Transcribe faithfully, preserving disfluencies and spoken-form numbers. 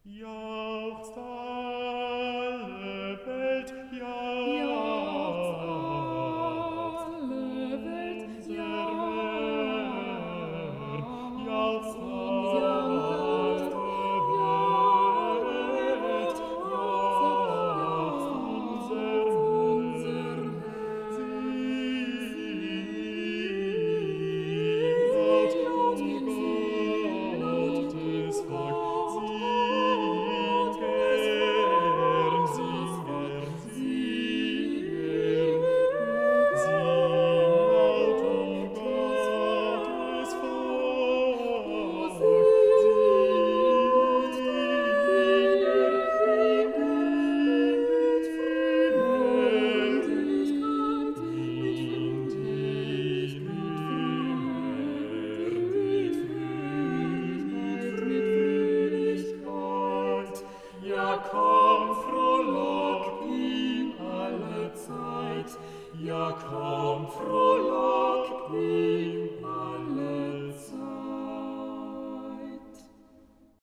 Jauchzt alle Welt, jauchzt alle Welt, jauchzt jauchzt alle Welt, jauchzt unser Herr. Singt laut Gottes Volk, singt gern, singt gern, singt gern. Singt laut Gottes Volk, singt Ja, komm, frohlock ihm alle Zeit. Ja, komm, frohlock ihm alle Zeit.